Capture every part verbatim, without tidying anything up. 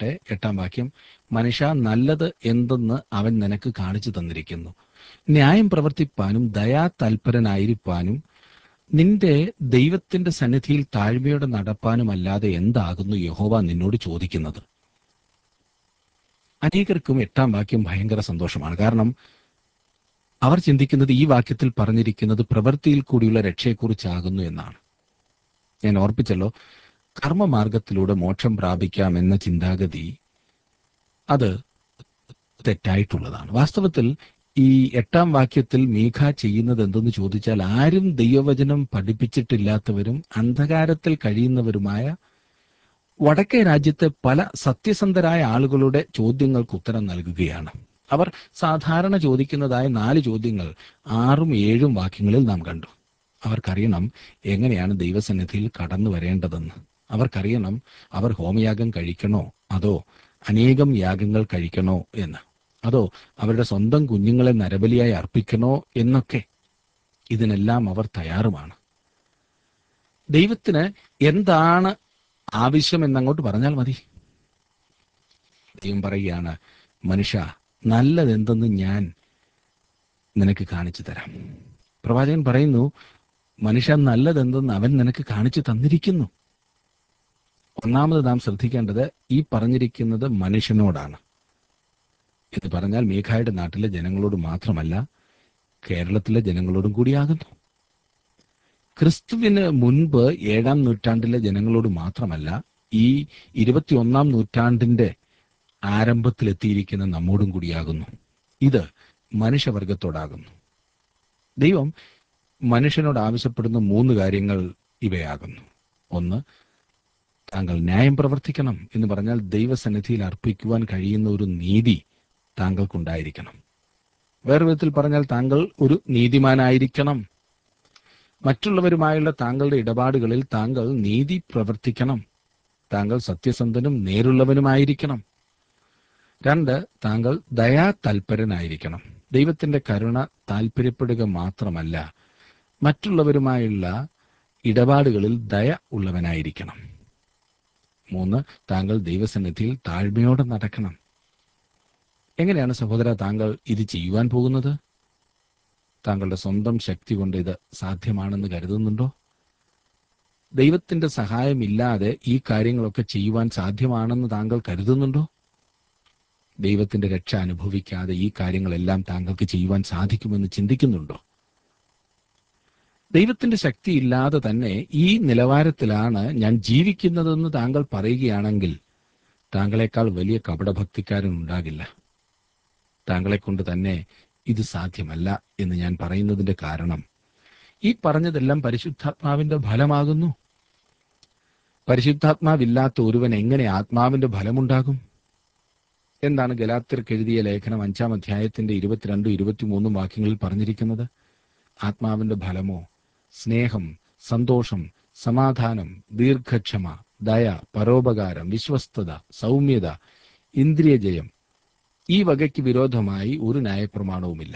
വായിക്കട്ടെ, എട്ടാം വാക്യം. മനുഷ്യ, നല്ലത് എന്തെന്ന് അവൻ നിനക്ക് കാണിച്ചു തന്നിരിക്കുന്നു. ന്യായം പ്രവർത്തിപ്പാനും ദയാ തൽപരനായിരിക്കാനും നിന്റെ ദൈവത്തിന്റെ സന്നിധിയിൽ താഴ്മയോടെ നടപ്പാനുമല്ലാതെ എന്താകുന്നു യഹോവ നിന്നോട് ചോദിക്കുന്നത്? അനേകർക്കും എട്ടാം വാക്യം ഭയങ്കര സന്തോഷമാണ്. കാരണം അവർ ചിന്തിക്കുന്നത് ഈ വാക്യത്തിൽ പറഞ്ഞിരിക്കുന്നത് പ്രവൃത്തിയിൽ കൂടിയുള്ള രക്ഷയെക്കുറിച്ചാകുന്നു എന്നാണ്. ഞാൻ ഓർപ്പിച്ചല്ലോ, കർമ്മമാർഗത്തിലൂടെ മോക്ഷം പ്രാപിക്കാം എന്ന ചിന്താഗതി അത് തെറ്റായിട്ടുള്ളതാണ്. വാസ്തവത്തിൽ ഈ എട്ടാം വാക്യത്തിൽ മീഖ ചെയ്യുന്നത് എന്തെന്ന് ചോദിച്ചാൽ, ആരും ദൈവവചനം പഠിപ്പിച്ചിട്ടില്ലാത്തവരും അന്ധകാരത്തിൽ കഴിയുന്നവരുമായ വടക്കേ രാജ്യത്തെ പല സത്യസന്ധരായ ആളുകളുടെ ചോദ്യങ്ങൾക്ക് ഉത്തരം നൽകുകയാണ്. അവർ സാധാരണ ചോദിക്കുന്നതായ നാല് ചോദ്യങ്ങൾ ആറും ഏഴും വാക്യങ്ങളിൽ നാം കണ്ടു. അവർക്കറിയണം എങ്ങനെയാണ് ദൈവസന്നിധിയിൽ കടന്നു വരേണ്ടതെന്ന്. അവർക്കറിയണം അവർ ഹോമയാഗം കഴിക്കണോ അതോ അനേകം യാഗങ്ങൾ കഴിക്കണോ എന്ന്, അതോ അവരുടെ സ്വന്തം കുഞ്ഞുങ്ങളെ നരബലിയായി അർപ്പിക്കണോ എന്നൊക്കെ. ഇതിനെല്ലാം അവർ തയ്യാറുമാണ്. ദൈവത്തിന് എന്താണ് ആവശ്യം എന്നങ്ങോട്ട് പറഞ്ഞാൽ മതി. ദൈവം പറയുകയാണ്, മനുഷ്യ, നല്ലതെന്തെന്ന് ഞാൻ നിനക്ക് കാണിച്ചു തരാം. പ്രവാചകൻ പറയുന്നു, മനുഷ്യ, നല്ലതെന്തെന്ന് അവൻ നിനക്ക് കാണിച്ചു തന്നിരിക്കുന്നു. ഒന്നാമത് നാം ശ്രദ്ധിക്കേണ്ടത് ഈ പറഞ്ഞിരിക്കുന്നത് മനുഷ്യനോടാണ്. എന്ന് പറഞ്ഞാൽ മീഖായുടെ നാട്ടിലെ ജനങ്ങളോട് മാത്രമല്ല, കേരളത്തിലെ ജനങ്ങളോടും കൂടിയാകുന്നു. ക്രിസ്തുവിന് മുൻപ് ഏഴാം നൂറ്റാണ്ടിലെ ജനങ്ങളോട് മാത്രമല്ല, ഈ ഇരുപത്തിയൊന്നാം നൂറ്റാണ്ടിന്റെ ആരംഭത്തിലെത്തിയിരിക്കുന്ന നമ്മോടും കൂടിയാകുന്നു. ഇത് മനുഷ്യവർഗത്തോടാകുന്നു. ദൈവം മനുഷ്യനോട് ആവശ്യപ്പെടുന്ന മൂന്ന് കാര്യങ്ങൾ ഇവയാകുന്നു. ഒന്ന്, താങ്കൾ ന്യായം പ്രവർത്തിക്കണം എന്ന് പറഞ്ഞാൽ ദൈവസന്നിധിയിൽ അർപ്പിക്കുവാൻ കഴിയുന്ന ഒരു നീതി താങ്കൾക്കുണ്ടായിരിക്കണം. വേറെ വിധത്തിൽ പറഞ്ഞാൽ താങ്കൾ ഒരു നീതിമാനായിരിക്കണം. മറ്റുള്ളവരുമായുള്ള താങ്കളുടെ ഇടപാടുകളിൽ താങ്കൾ നീതി പ്രവർത്തിക്കണം. താങ്കൾ സത്യസന്ധനും നേരുള്ളവനുമായിരിക്കണം. രണ്ട്, താങ്കൾ ദയാ തൽപരനായിരിക്കണം. ദൈവത്തിന്റെ കരുണ താല്പര്യപ്പെടുക മാത്രമല്ല, മറ്റുള്ളവരുമായുള്ള ഇടപാടുകളിൽ ദയ ഉള്ളവനായിരിക്കണം. മൂന്ന്, താങ്കൾ ദൈവസന്നിധിയിൽ താഴ്മയോടെ നടക്കണം. എങ്ങനെയാണ് സഹോദര താങ്കൾ ഇത് ചെയ്യുവാൻ പോകുന്നത്? താങ്കളുടെ സ്വന്തം ശക്തി കൊണ്ട് ഇത് സാധ്യമാണെന്ന് കരുതുന്നുണ്ടോ? ദൈവത്തിന്റെ സഹായമില്ലാതെ ഈ കാര്യങ്ങളൊക്കെ ചെയ്യുവാൻ സാധ്യമാണെന്ന് താങ്കൾ കരുതുന്നുണ്ടോ? ദൈവത്തിന്റെ രക്ഷ അനുഭവിക്കാതെ ഈ കാര്യങ്ങളെല്ലാം താങ്കൾക്ക് ചെയ്യുവാൻ സാധിക്കുമെന്ന് ചിന്തിക്കുന്നുണ്ടോ? ദൈവത്തിന്റെ ശക്തി ഇല്ലാതെ തന്നെ ഈ നിലവാരത്തിലാണ് ഞാൻ ജീവിക്കുന്നതെന്ന് താങ്കൾ പറയുകയാണെങ്കിൽ താങ്കളെക്കാൾ വലിയ കപടഭക്തിക്കാരൻ ഉണ്ടാകില്ല. താങ്കളെ കൊണ്ട് തന്നെ ഇത് സാധ്യമല്ല എന്ന് ഞാൻ പറയുന്നതിന്റെ കാരണം, ഈ പറഞ്ഞതെല്ലാം പരിശുദ്ധാത്മാവിന്റെ ഫലമാകുന്നു. പരിശുദ്ധാത്മാവില്ലാത്ത ഒരുവൻ എങ്ങനെ ആത്മാവിന്റെ ഫലമുണ്ടാകും? എന്താണ് ഗലാത്യർക്ക് എഴുതിയ ലേഖനം അഞ്ചാം അധ്യായത്തിന്റെ ഇരുപത്തിരണ്ടും ഇരുപത്തിമൂന്നും വാക്യങ്ങളിൽ പറഞ്ഞിരിക്കുന്നത്? ആത്മാവിന്റെ ഫലമോ സ്നേഹം, സന്തോഷം, സമാധാനം, ദീർഘക്ഷമ, ദയ, പരോപകാരം, വിശ്വസ്തത, സൗമ്യത, ഇന്ദ്രിയജയം. ഈ വകയ്ക്ക് വിരോധമായി ഒരു ന്യായപ്രമാണവുമില്ല.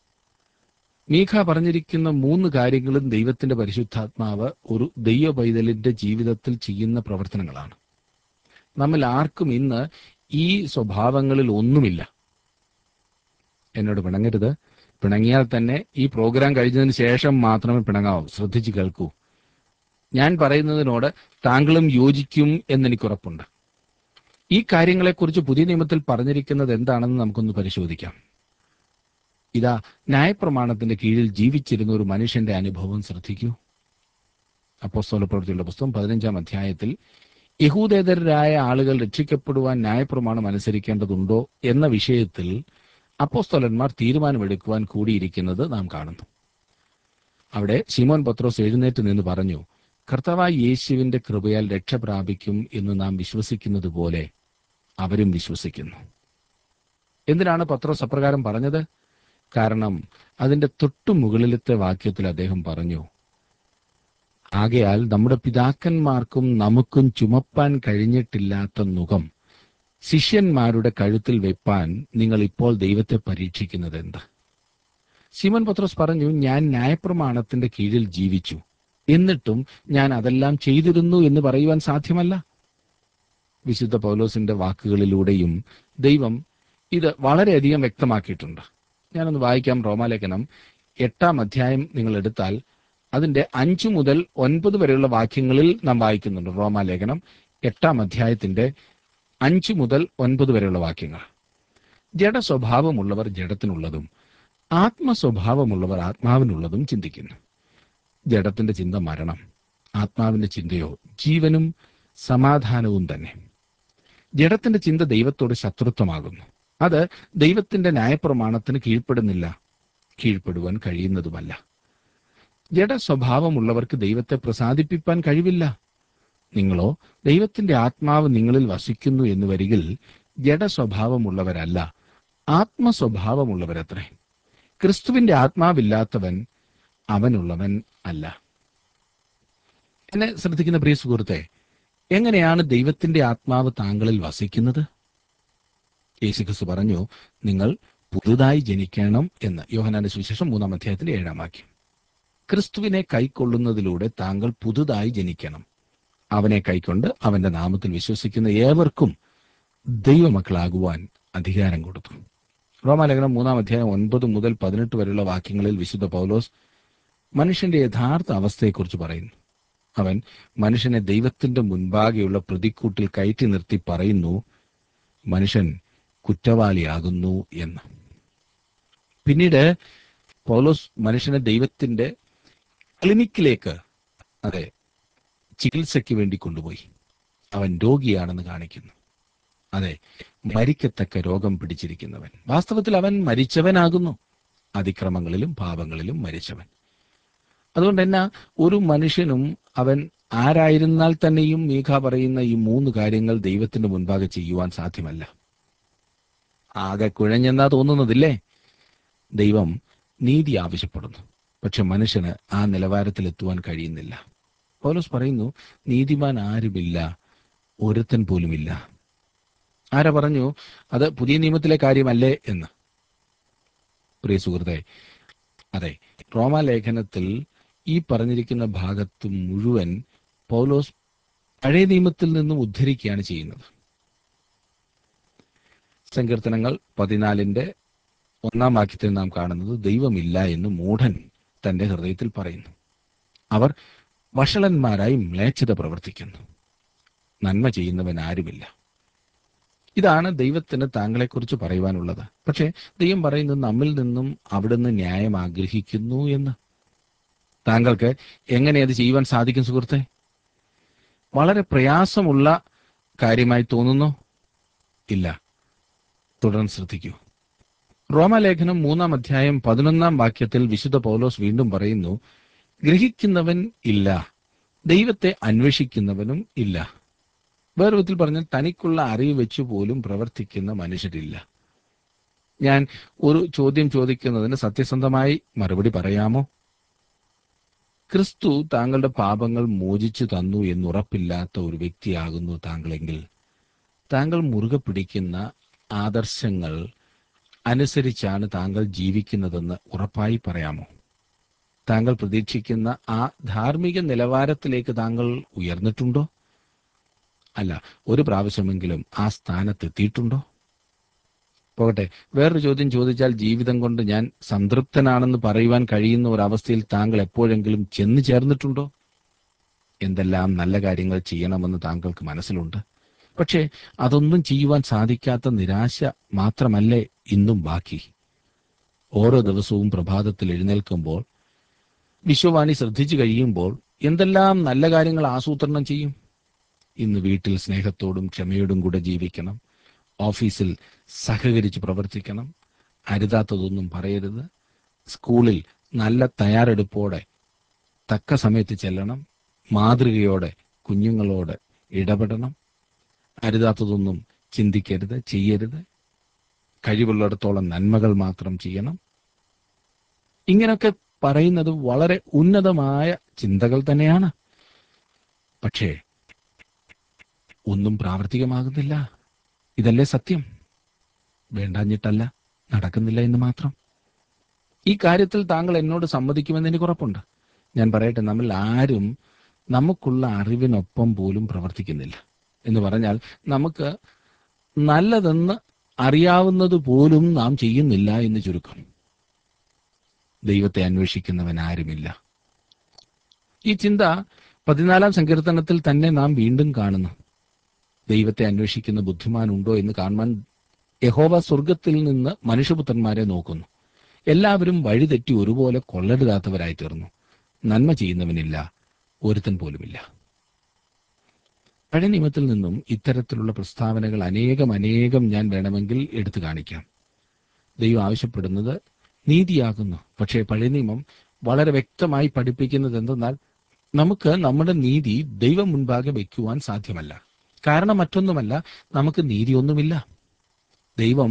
മീഖ പറഞ്ഞിരിക്കുന്ന മൂന്ന് കാര്യങ്ങളും ദൈവത്തിന്റെ പരിശുദ്ധാത്മാവ് ഒരു ദൈവ പൈതലിന്റെ ജീവിതത്തിൽ ചെയ്യുന്ന പ്രവർത്തനങ്ങളാണ്. നമ്മൾ ആർക്കും ഇന്ന് ഈ സ്വഭാവങ്ങളിൽ ഒന്നുമില്ല. എന്നോട് പിണങ്ങരുത്. പിണങ്ങിയാൽ തന്നെ ഈ പ്രോഗ്രാം കഴിഞ്ഞതിന് ശേഷം മാത്രമേ പിണങ്ങാവൂ. ശ്രദ്ധിച്ചു കേൾക്കൂ. ഞാൻ പറയുന്നതിനോട് താങ്കളും യോജിക്കും എന്നെനിക്കുറപ്പുണ്ട്. ഈ കാര്യങ്ങളെക്കുറിച്ച് പുതിയ നിയമത്തിൽ പറഞ്ഞിരിക്കുന്നത് എന്താണെന്ന് നമുക്കൊന്ന് പരിശോധിക്കാം. ഇതാ, ന്യായപ്രമാണത്തിന്റെ കീഴിൽ ജീവിച്ചിരുന്ന ഒരു മനുഷ്യന്റെ അനുഭവം ശ്രദ്ധിക്കൂ. അപ്പോസ്തലപ്രവൃത്തികളുടെ പുസ്തകം പതിനഞ്ചാം അധ്യായത്തിൽ യഹൂദേതരരായ ആളുകൾ രക്ഷിക്കപ്പെടുവാൻ ന്യായപ്രമാണം അനുസരിക്കേണ്ടതുണ്ടോ എന്ന വിഷയത്തിൽ അപ്പോസ്തലന്മാർ തീരുമാനമെടുക്കുവാൻ കൂടിയിരിക്കുന്നത് നാം കാണുന്നു. അവിടെ ശിമോൻ പത്രോസ് എഴുന്നേറ്റ് നിന്ന് പറഞ്ഞു, കർത്താവായ യേശുവിന്റെ കൃപയാൽ രക്ഷ പ്രാപിക്കും എന്ന് നാം വിശ്വസിക്കുന്നത് പോലെ അവരും വിശ്വസിക്കുന്നു. എന്തിനാണ് പത്രോസ് അപ്രകാരം പറഞ്ഞത്? കാരണം അതിന്റെ തൊട്ടു മുകളിലത്തെ വാക്യത്തിൽ അദ്ദേഹം പറഞ്ഞു, ആകയാൽ നമ്മുടെ പിതാക്കന്മാർക്കും നമുക്കും ചുമപ്പാൻ കഴിഞ്ഞിട്ടില്ലാത്ത നുകം ശിഷ്യന്മാരുടെ കഴുത്തിൽ വെപ്പാൻ നിങ്ങൾ ഇപ്പോൾ ദൈവത്തെ പരീക്ഷിക്കുന്നത് എന്ത്? ശിമോൻ പത്രോസ് പറഞ്ഞു, ഞാൻ ന്യായപ്രമാണത്തിന്റെ കീഴിൽ ജീവിച്ചു, എന്നിട്ടും ഞാൻ അതെല്ലാം ചെയ്തിരുന്നു എന്ന് പറയുവാൻ സാധ്യമല്ല. വിശുദ്ധ പൗലോസിന്റെ വാക്കുകളിലൂടെയും ദൈവം ഇത് വളരെയധികം വ്യക്തമാക്കിയിട്ടുണ്ട്. ഞാനൊന്ന് വായിക്കാം. റോമാലേഖനം എട്ടാം അധ്യായം നിങ്ങൾ എടുത്താൽ അതിന്റെ അഞ്ചു മുതൽ ഒൻപത് വരെയുള്ള വാക്യങ്ങളിൽ നാം വായിക്കുന്നുണ്ട്. റോമാലേഖനം എട്ടാം അധ്യായത്തിന്റെ അഞ്ചു മുതൽ ഒൻപത് വരെയുള്ള വാക്യങ്ങൾ. ജഡ സ്വഭാവമുള്ളവർ ജഡത്തിനുള്ളതും ആത്മസ്വഭാവമുള്ളവർ ആത്മാവിനുള്ളതും ചിന്തിക്കുന്നു. ജഡത്തിന്റെ ചിന്ത മരണം, ആത്മാവിന്റെ ചിന്തയോ ജീവനും സമാധാനവും തന്നെ. ജഡത്തിന്റെ ചിന്ത ദൈവത്തോട് ശത്രുത്വമാകുന്നു. അത് ദൈവത്തിന്റെ ന്യായപ്രമാണത്തിന് കീഴ്പ്പെടുന്നില്ല, കീഴ്പ്പെടുവാൻ കഴിയുന്നതുമല്ല. ജഡ സ്വഭാവമുള്ളവർക്ക് ദൈവത്തെ പ്രസാദിപ്പിക്കാൻ കഴിവില്ല. നിങ്ങളോ ദൈവത്തിന്റെ ആത്മാവ് നിങ്ങളിൽ വസിക്കുന്നു എന്ന് വരികിൽ ജഡ സ്വഭാവമുള്ളവരല്ല, ആത്മസ്വഭാവമുള്ളവരത്രേ. ക്രിസ്തുവിന്റെ ആത്മാവില്ലാത്തവൻ അവനുള്ളവൻ അല്ല. എന്നെ ശ്രദ്ധിക്കുന്ന പ്രിയ സുഹൃത്തെ, എങ്ങനെയാണ് ദൈവത്തിന്റെ ആത്മാവ് താങ്കളിൽ വസിക്കുന്നത്? യേശുക്രിസ്തു പറഞ്ഞു, നിങ്ങൾ പുതുതായി ജനിക്കണം എന്ന്. യോഹന്നാന്റെ സുവിശേഷം മൂന്നാം അധ്യായത്തിന്റെ ഏഴാം വാക്യം. ക്രിസ്തുവിനെ കൈക്കൊള്ളുന്നതിലൂടെ താങ്കൾ പുതുതായി ജനിക്കണം. അവനെ കൈക്കൊണ്ട് അവന്റെ നാമത്തിൽ വിശ്വസിക്കുന്ന ഏവർക്കും ദൈവമക്കളാകുവാൻ അധികാരം കൊടുത്തു. റോമാലേഖനം മൂന്നാം അധ്യായം ഒൻപത് മുതൽ പതിനെട്ട് വരെയുള്ള വാക്യങ്ങളിൽ വിശുദ്ധ പൗലോസ് മനുഷ്യന്റെ യഥാർത്ഥ അവസ്ഥയെക്കുറിച്ച് പറയുന്നു. അവൻ മനുഷ്യനെ ദൈവത്തിന്റെ മുൻപാകെയുള്ള പ്രതിക്കൂട്ടിൽ കയറ്റി നിർത്തി പറയുന്നു, മനുഷ്യൻ കുറ്റവാളിയാകുന്നു എന്ന്. പിന്നീട് പൗലോസ് മനുഷ്യനെ ദൈവത്തിന്റെ ക്ലിനിക്കിലേക്ക്, അതെ, ചികിത്സയ്ക്ക് വേണ്ടി കൊണ്ടുപോയി. അവൻ രോഗിയാണെന്ന് കാണിക്കുന്നു. അതെ, മരിക്കത്തക്ക രോഗം പിടിച്ചിരിക്കുന്നവൻ. വാസ്തവത്തിൽ അവൻ മരിച്ചവനാകുന്നു, അതിക്രമങ്ങളിലും പാപങ്ങളിലും മരിച്ചവൻ. അതുകൊണ്ട് തന്നെ ഒരു മനുഷ്യനും അവൻ ആരായിരുന്നാൽ തന്നെയും മീഖ പറയുന്ന ഈ മൂന്ന് കാര്യങ്ങൾ ദൈവത്തിന്റെ മുൻപാകെ ചെയ്യുവാൻ സാധ്യമല്ല. ആകെ കുഴഞ്ഞെന്നാ തോന്നുന്നതില്ലേ? ദൈവം നീതി ആവശ്യപ്പെടുന്നു, പക്ഷെ മനുഷ്യന് ആ നിലവാരത്തിൽ എത്തുവാൻ കഴിയുന്നില്ല. പൗലോസ് പറയുന്നു, നീതിമാൻ ആരുമില്ല, ഒരുത്തൻ പോലുമില്ല. ആരാ പറഞ്ഞു അത് പുതിയ നിയമത്തിലെ കാര്യമല്ലേ എന്ന്? പ്രിയ സുഹൃത്തെ, അതെ, റോമാലേഖനത്തിൽ ഈ പറഞ്ഞിരിക്കുന്ന ഭാഗത്ത് മുഴുവൻ പൗലോസ് പഴയ നിയമത്തിൽ നിന്നും ഉദ്ധരിക്കുകയാണ് ചെയ്യുന്നത്. സങ്കീർത്തനങ്ങൾ പതിനാലിന്റെ ഒന്നാം വാക്യത്തിൽ നാം കാണുന്നത്, ദൈവമില്ല എന്ന് മൂഢൻ തന്റെ ഹൃദയത്തിൽ പറയുന്നു. അവർ വഷളന്മാരായി മ്ലേച്ഛത പ്രവർത്തിക്കുന്നു, നന്മ ചെയ്യുന്നവൻ ആരുമില്ല. ഇതാണ് ദൈവത്തിന് താങ്കളെക്കുറിച്ച് പറയുവാനുള്ളത്. പക്ഷേ ദൈവം പറയുന്നത് നമ്മിൽ നിന്നും അവിടുന്ന് ന്യായം ആഗ്രഹിക്കുന്നു എന്ന്. താങ്കൾക്ക് എങ്ങനെ അത് ചെയ്യുവാൻ സാധിക്കും സുഹൃത്തെ? വളരെ പ്രയാസമുള്ള കാര്യമായി തോന്നുന്നു? ഇല്ല. തുടർന്ന് ശ്രദ്ധിക്കൂ. റോമാലേഖനം മൂന്നാം അധ്യായം പതിനൊന്നാം വാക്യത്തിൽ വിശുദ്ധ പൗലോസ് വീണ്ടും പറയുന്നു, ഗ്രഹിക്കുന്നവൻ ഇല്ല, ദൈവത്തെ അന്വേഷിക്കുന്നവനും ഇല്ല. വേറെ വിധത്തിൽ പറഞ്ഞാൽ തനിക്കുള്ള അറിവ് വെച്ചു പോലും പ്രവർത്തിക്കുന്ന മനുഷ്യരില്ല. ഞാൻ ഒരു ചോദ്യം ചോദിക്കുന്നതിന് സത്യസന്ധമായി മറുപടി പറയാമോ? ക്രിസ്തു താങ്കളുടെ പാപങ്ങൾ മോചിച്ചു തന്നു എന്നുറപ്പില്ലാത്ത ഒരു വ്യക്തിയാകുന്നു താങ്കളെങ്കിൽ, താങ്കൾ മുറുകെ പിടിക്കുന്ന ആദർശങ്ങൾ അനുസരിച്ചാണ് താങ്കൾ ജീവിക്കുന്നതെന്ന് ഉറപ്പായി പറയാമോ? താങ്കൾ പ്രതീക്ഷിക്കുന്ന ആ ധാർമ്മിക നിലവാരത്തിലേക്ക് താങ്കൾ ഉയർന്നിട്ടുണ്ടോ? അല്ല, ഒരു പ്രാവശ്യമെങ്കിലും ആ സ്ഥാനത്തെത്തിയിട്ടുണ്ടോ? പോകട്ടെ, വേറൊരു ചോദ്യം ചോദിച്ചാൽ, ജീവിതം കൊണ്ട് ഞാൻ സംതൃപ്തനാണെന്ന് പറയുവാൻ കഴിയുന്ന ഒരവസ്ഥയിൽ താങ്കൾ എപ്പോഴെങ്കിലും ചെന്നു ചേർന്നിട്ടുണ്ടോ? എന്തെല്ലാം നല്ല കാര്യങ്ങൾ ചെയ്യണമെന്ന് താങ്കൾക്ക് മനസ്സിലുണ്ട്. പക്ഷേ അതൊന്നും ചെയ്യുവാൻ സാധിക്കാത്ത നിരാശ മാത്രമല്ലേ ഇന്നും ബാക്കി? ഓരോ ദിവസവും പ്രഭാതത്തിൽ എഴുന്നേൽക്കുമ്പോൾ, വിശ്വവാണി ശ്രദ്ധിച്ചു കഴിയുമ്പോൾ എന്തെല്ലാം നല്ല കാര്യങ്ങൾ ആസൂത്രണം ചെയ്യും. ഇന്ന് വീട്ടിൽ സ്നേഹത്തോടും ക്ഷമയോടും കൂടെ ജീവിക്കണം, ഓഫീസിൽ സഹകരിച്ച് പ്രവർത്തിക്കണം, അരുതാത്തതൊന്നും പറയരുത്, സ്കൂളിൽ നല്ല തയ്യാറെടുപ്പോടെ തക്ക സമയത്ത് ചെല്ലണം, മാതൃകയോടെ കുഞ്ഞുങ്ങളോട് ഇടപെടണം, അരുതാത്തതൊന്നും ചിന്തിക്കരുത്, ചെയ്യരുത്, കഴിവുള്ളിടത്തോളം നന്മകൾ മാത്രം ചെയ്യണം. ഇങ്ങനെയൊക്കെ പറയുന്നത് വളരെ ഉന്നതമായ ചിന്തകൾ തന്നെയാണ്. പക്ഷേ ഒന്നും പ്രാവർത്തികമാകുന്നില്ല. ഇതല്ലേ സത്യം? വേണ്ടാഞ്ഞിട്ടല്ല, നടക്കുന്നില്ല എന്ന് മാത്രം. ഈ കാര്യത്തിൽ താങ്കൾ എന്നോട് സമ്മതിക്കുമെന്ന് എനിക്ക് ഉറപ്പുണ്ട്. ഞാൻ പറയട്ടെ, നമ്മൾ ആരും നമുക്കുള്ള അറിവിനൊപ്പം പോലും പ്രവർത്തിക്കുന്നില്ല. എന്ന് പറഞ്ഞാൽ നമുക്ക് നല്ലതെന്ന് അറിയാവുന്നത് പോലും നാം ചെയ്യുന്നില്ല എന്ന് ചുരുക്കം. ദൈവത്തെ അന്വേഷിക്കുന്നവൻ ആരുമില്ല. ഈ ചിന്ത പതിനാലാം സങ്കീർത്തനത്തിൽ തന്നെ നാം വീണ്ടും കാണുന്നു. ദൈവത്തെ അന്വേഷിക്കുന്ന ബുദ്ധിമാനുണ്ടോ എന്ന് കാണുവാൻ യഹോവ സ്വർഗത്തിൽ നിന്ന് മനുഷ്യപുത്രന്മാരെ നോക്കുന്നു. എല്ലാവരും വഴിതെറ്റി ഒരുപോലെ കൊള്ളരുതാത്തവരായി തീർന്നു. നന്മ ചെയ്യുന്നവനില്ല, ഒരുത്തൻ പോലുമില്ല. പഴയ നിയമത്തിൽ നിന്നും ഇത്തരത്തിലുള്ള പ്രസ്താവനകൾ അനേകം അനേകം ഞാൻ വേണമെങ്കിൽ എടുത്തു കാണിക്കാം. ദൈവം ആവശ്യപ്പെടുന്നത് നീതിയാകുന്നു. പക്ഷേ പഴയ നിയമം വളരെ വ്യക്തമായി പഠിപ്പിക്കുന്നത് എന്തെന്നാൽ നമുക്ക് നമ്മുടെ നീതി ദൈവം മുൻപാകെ വയ്ക്കുവാൻ സാധ്യമല്ല. കാരണം മറ്റൊന്നുമല്ല, നമുക്ക് നീതിയൊന്നുമില്ല. ദൈവം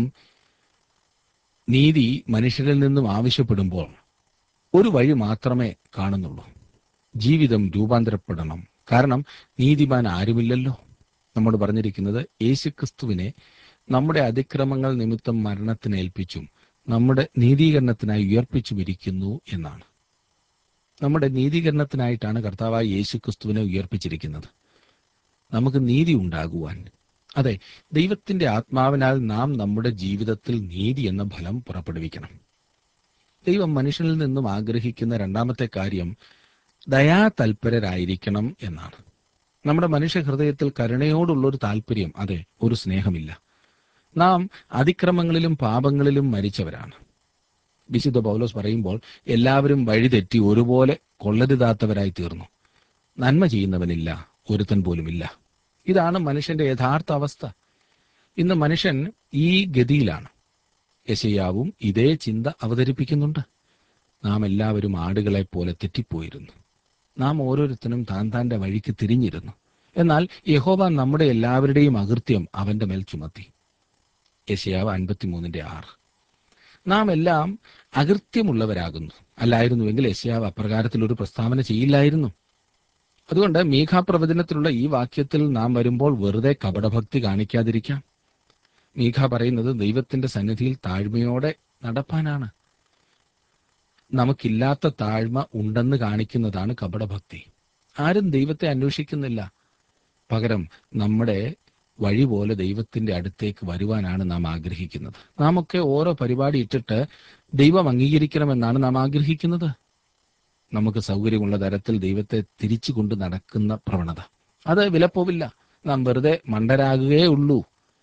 നീതി മനുഷ്യരിൽ നിന്നും ആവശ്യപ്പെടുമ്പോൾ ഒരു വഴി മാത്രമേ കാണുന്നുള്ളൂ. ജീവിതം രൂപാന്തരപ്പെടണം. കാരണം നീതിമാൻ ആരുമില്ലല്ലോ. നമ്മോട് പറഞ്ഞിരിക്കുന്നത് യേശുക്രിസ്തുവിനെ നമ്മുടെ അതിക്രമങ്ങൾ നിമിത്തം മരണത്തിന് ഏൽപ്പിച്ചും നമ്മുടെ നീതീകരണത്തിനായി ഉയർപ്പിച്ചും ഇരിക്കുന്നു എന്നാണ്. നമ്മുടെ നീതീകരണത്തിനായിട്ടാണ് കർത്താവായ യേശുക്രിസ്തുവിനെ ഉയർപ്പിച്ചിരിക്കുന്നത്, നമുക്ക് നീതി ഉണ്ടാകുവാൻ. അതെ, ദൈവത്തിന്റെ ആത്മാവിനാൽ നാം നമ്മുടെ ജീവിതത്തിൽ നീതി എന്ന ഫലം പുറപ്പെടുവിക്കണം. ദൈവം മനുഷ്യനിൽ നിന്നും ആഗ്രഹിക്കുന്ന രണ്ടാമത്തെ കാര്യം ദയാതൽപരരായിരിക്കണം എന്നാണ്. നമ്മുടെ മനുഷ്യ ഹൃദയത്തിൽ കരുണയോടുള്ളൊരു താല്പര്യം, അതെ, ഒരു സ്നേഹമില്ല. നാം അതിക്രമങ്ങളിലും പാപങ്ങളിലും മരിച്ചവരാണ്. വിശുദ്ധ പൗലോസ് പറയുമ്പോൾ എല്ലാവരും വഴിതെറ്റി ഒരുപോലെ കൊള്ളരുതാത്തവരായി തീർന്നു. നന്മ ചെയ്യുന്നവനില്ല, ഒരുത്തൻ പോലുമില്ല. ഇതാണ് മനുഷ്യന്റെ യഥാർത്ഥ അവസ്ഥ. ഇന്ന് മനുഷ്യൻ ഈ ഗതിയിലാണ്. യെശയ്യാവും ഇതേ ചിന്ത അവതരിപ്പിക്കുന്നുണ്ട്. നാം എല്ലാവരും ആടുകളെ പോലെ തെറ്റിപ്പോയിരുന്നു. നാം ഓരോരുത്തരും താൻ താന്റെ വഴിക്ക് തിരിഞ്ഞിരുന്നു. എന്നാൽ യഹോവ നമ്മുടെ എല്ലാവരുടെയും അകൃത്യം അവന്റെ മേൽ ചുമത്തി. യെശയ്യാവ് അൻപത്തിമൂന്നിന്റെ ആറ്. നാം എല്ലാം അകൃത്യമുള്ളവരാകുന്നു. അല്ലായിരുന്നുവെങ്കിൽ യെശയ്യാവ് അപ്രകാരത്തിൽ ഒരു പ്രസ്താവന ചെയ്യില്ലായിരുന്നു. അതുകൊണ്ട് മീഖാ പ്രവചനത്തിലുള്ള ഈ വാക്യത്തിൽ നാം വരുമ്പോൾ വെറുതെ കപടഭക്തി കാണിക്കാതിരിക്കാം. മീഖാ പറയുന്നത് ദൈവത്തിന്റെ സന്നിധിയിൽ താഴ്മയോടെ നടപ്പാനാണ്. നമുക്കില്ലാത്ത താഴ്മ ഉണ്ടെന്ന് കാണിക്കുന്നതാണ് കപടഭക്തി. ആരും ദൈവത്തെ അന്വേഷിക്കുന്നില്ല. പകരം നമ്മുടെ വഴി പോലെ ദൈവത്തിന്റെ അടുത്തേക്ക് വരുവാനാണ് നാം ആഗ്രഹിക്കുന്നത്. നാം ഒക്കെ ഓരോ പരിപാടി ഇട്ടിട്ട് ദൈവം അംഗീകരിക്കണമെന്നാണ് നാം ആഗ്രഹിക്കുന്നത്. നമുക്ക് സൗകര്യമുള്ള തരത്തിൽ ദൈവത്തെ തിരിച്ചു കൊണ്ട് നടക്കുന്ന പ്രവണത, അത് വിലപ്പോവില്ല. നാം വെറുതെ മണ്ടരാകുകയേ ഉള്ളൂ.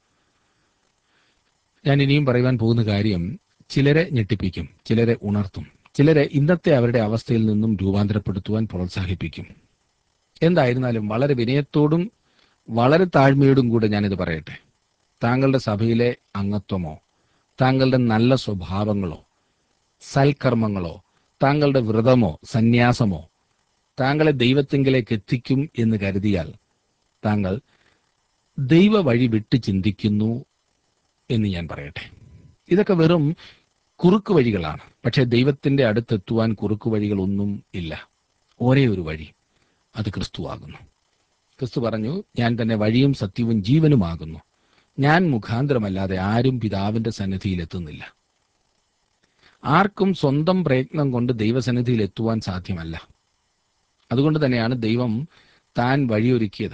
ഞാൻ ഇനിയും പറയുവാൻ പോകുന്ന കാര്യം ചിലരെ ഞെട്ടിപ്പിക്കും, ചിലരെ ഉണർത്തും, ചിലരെ ഇന്നത്തെ അവരുടെ അവസ്ഥയിൽ നിന്നും രൂപാന്തരപ്പെടുത്തുവാൻ പ്രോത്സാഹിപ്പിക്കും. എന്തായിരുന്നാലും വളരെ വിനയത്തോടും വളരെ താഴ്മയോടും കൂടെ ഞാനിത് പറയട്ടെ. താങ്കളുടെ സഭയിലെ അംഗത്വമോ താങ്കളുടെ നല്ല സ്വഭാവങ്ങളോ സൽക്കർമ്മങ്ങളോ താങ്കളുടെ വ്രതമോ സന്യാസമോ താങ്കളെ ദൈവത്തിങ്കിലേക്ക് എത്തിക്കും എന്ന് കരുതിയാൽ താങ്കൾ ദൈവ വഴി വിട്ട് ചിന്തിക്കുന്നു എന്ന് ഞാൻ പറയട്ടെ. ഇതൊക്കെ വെറും കുറുക്കു വഴികളാണ്. പക്ഷേ ദൈവത്തിന്റെ അടുത്തെത്തുവാൻ കുറുക്കു വഴികളൊന്നും ഇല്ല. ഒരേ ഒരു വഴി, അത് ക്രിസ്തുവാകുന്നു. ക്രിസ്തു പറഞ്ഞു, ഞാൻ തന്നെ വഴിയും സത്യവും ജീവനുമാകുന്നു. ഞാൻ മുഖാന്തരമല്ലാതെ ആരും പിതാവിന്റെ സന്നിധിയിൽ എത്തുന്നില്ല. ആർക്കും സ്വന്തം പ്രയത്നം കൊണ്ട് ദൈവസന്നിധിയിൽ എത്തുവാൻ സാധ്യമല്ല. അതുകൊണ്ട് തന്നെയാണ് ദൈവം താൻ വഴിയൊരുക്കിയത്.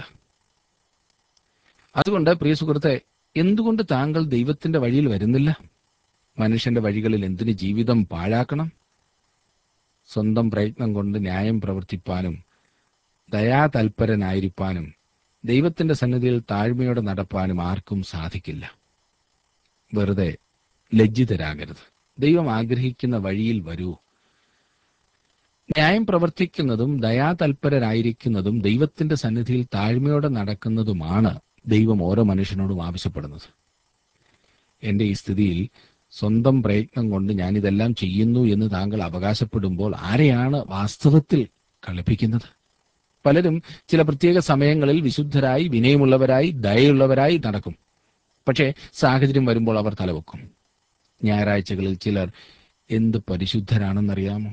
അതുകൊണ്ട് പ്രിയ സുഹൃത്തെ, എന്തുകൊണ്ട് താങ്കൾ ദൈവത്തിന്റെ വഴിയിൽ വരുന്നില്ല? മനുഷ്യന്റെ വഴികളിൽ എന്തിന് ജീവിതം പാഴാക്കണം? സ്വന്തം പ്രയത്നം കൊണ്ട് ന്യായം പ്രവർത്തിപ്പാനും ദയാതൽപരനായിരിക്കാനും ദൈവത്തിന്റെ സന്നിധിയിൽ താഴ്മയോടെ നടപ്പാനും ആർക്കും സാധിക്കില്ല. വെറുതെ ലജ്ജിതരാകരുത്. ദൈവം ആഗ്രഹിക്കുന്ന വഴിയിൽ വരൂ. ന്യായം പ്രവർത്തിക്കുന്നതും ദയാതൽപരരായിരിക്കുന്നതും ദൈവത്തിന്റെ സന്നിധിയിൽ താഴ്മയോടെ നടക്കുന്നതുമാണ് ദൈവം ഓരോ മനുഷ്യനോടും ആവശ്യപ്പെടുന്നത്. എന്റെ ഈ സ്ഥിതിയിൽ സ്വന്തം പ്രയത്നം കൊണ്ട് ഞാനിതെല്ലാം ചെയ്യുന്നു എന്ന് താങ്കൾ അവകാശപ്പെടുമ്പോൾ ആരെയാണ് വാസ്തവത്തിൽ കളിപ്പിക്കുന്നത്? പലരും ചില പ്രത്യേക സമയങ്ങളിൽ വിശുദ്ധരായി, വിനയമുള്ളവരായി, ദയയുള്ളവരായി നടക്കും. പക്ഷേ സാഹചര്യം വരുമ്പോൾ അവർ തലവെക്കും. ഞായറാഴ്ചകളിൽ ചിലർ എന്ത് പരിശുദ്ധരാണെന്നറിയാമോ?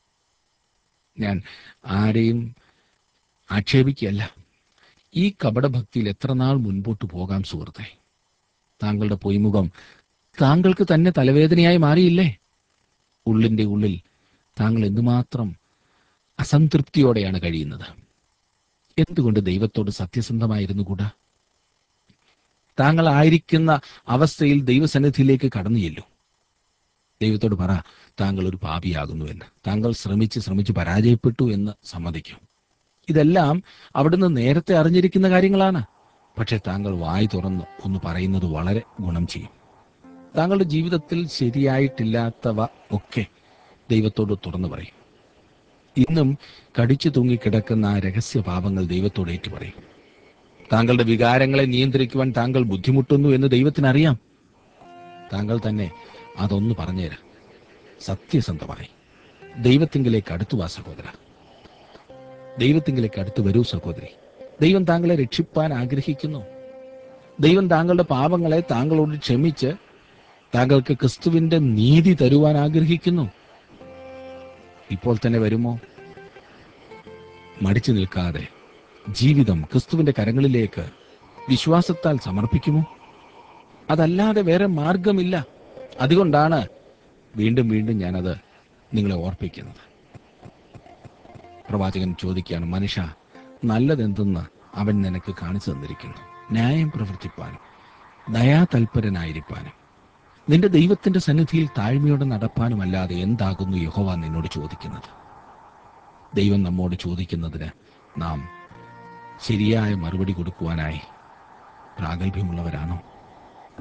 ഞാൻ ആരെയും ആക്ഷേപിക്കുകയല്ല. ഈ കപടഭക്തിയിൽ എത്ര നാൾ മുൻപോട്ട് പോകാം സുഹൃത്തെ? താങ്കളുടെ പൊയ്മുഖം താങ്കൾക്ക് തന്നെ തലവേദനയായി മാറിയില്ലേ? ഉള്ളിന്റെ ഉള്ളിൽ താങ്കൾ എന്തുമാത്രം അസംതൃപ്തിയോടെയാണ് കഴിയുന്നത്? എന്തുകൊണ്ട് ദൈവത്തോട് സത്യസന്ധമായിരുന്നു കൂടാ? താങ്കൾ ആയിരിക്കുന്ന അവസ്ഥയിൽ ദൈവസന്നിധിയിലേക്ക് കടന്നു ചെല്ലൂ. ദൈവത്തോട് പറ, താങ്കൾ ഒരു പാപിയാകുന്നു എന്ന്. താങ്കൾ ശ്രമിച്ച് ശ്രമിച്ച് പരാജയപ്പെട്ടു എന്ന് സമ്മതിക്കും. ഇതെല്ലാം അവിടുന്ന് നേരത്തെ അറിഞ്ഞിരിക്കുന്ന കാര്യങ്ങളാണ്. പക്ഷെ താങ്കൾ വായി തുറന്ന് ഒന്ന് പറയുന്നത് വളരെ ഗുണം ചെയ്യും. താങ്കളുടെ ജീവിതത്തിൽ ശരിയായിട്ടില്ലാത്തവ ഒക്കെ ദൈവത്തോട് തുറന്നു പറയും. ഇന്നും കടിച്ചു തൂങ്ങിക്കിടക്കുന്ന ആ രഹസ്യ പാപങ്ങൾ ദൈവത്തോട് ഏറ്റു പറയും. താങ്കളുടെ വികാരങ്ങളെ നിയന്ത്രിക്കുവാൻ താങ്കൾ ബുദ്ധിമുട്ടുന്നു എന്ന് ദൈവത്തിനറിയാം. താങ്കൾ തന്നെ അതൊന്ന് പറഞ്ഞുതരാം. സത്യസന്ധമായി ദൈവത്തിങ്കിലേക്ക് അടുത്തു വാ സഹോദര, ദൈവത്തിങ്കിലേക്ക് അടുത്ത് വരൂ സഹോദരി. ദൈവം താങ്കളെ രക്ഷിപ്പാൻ ആഗ്രഹിക്കുന്നു. ദൈവം താങ്കളുടെ പാപങ്ങളെ താങ്കളോട് ക്ഷമിച്ച് താങ്കൾക്ക് ക്രിസ്തുവിന്റെ നീതി തരുവാൻ ആഗ്രഹിക്കുന്നു. ഇപ്പോൾ തന്നെ വരുമോ? മടിച്ചു നിൽക്കാതെ ജീവിതം ക്രിസ്തുവിന്റെ കരങ്ങളിലേക്ക് വിശ്വാസത്താൽ സമർപ്പിക്കുമോ? അതല്ലാതെ വേറെ മാർഗമില്ല. അതുകൊണ്ടാണ് വീണ്ടും വീണ്ടും ഞാനത് നിങ്ങളെ ഓർപ്പിക്കുന്നത്. പ്രവാചകൻ ചോദിക്കുകയാണ്, മനുഷ്യ, നല്ലതെന്തെന്ന് അവൻ നിനക്ക് കാണിച്ചു തന്നിരിക്കുന്നു. ന്യായം പ്രവർത്തിപ്പാനും ദയാതൽപരനായിരിക്കാനും നിന്റെ ദൈവത്തിന്റെ സന്നിധിയിൽ താഴ്മയോടെ നടപ്പാനുമല്ലാതെ എന്താകുന്നു യഹോവ നിന്നോട് ചോദിക്കുന്നത്? ദൈവം നമ്മോട് ചോദിക്കുന്നതിന് നാം ശരിയായ മറുപടി കൊടുക്കുവാനായി പ്രാഗൽഭ്യമുള്ളവരാണോ?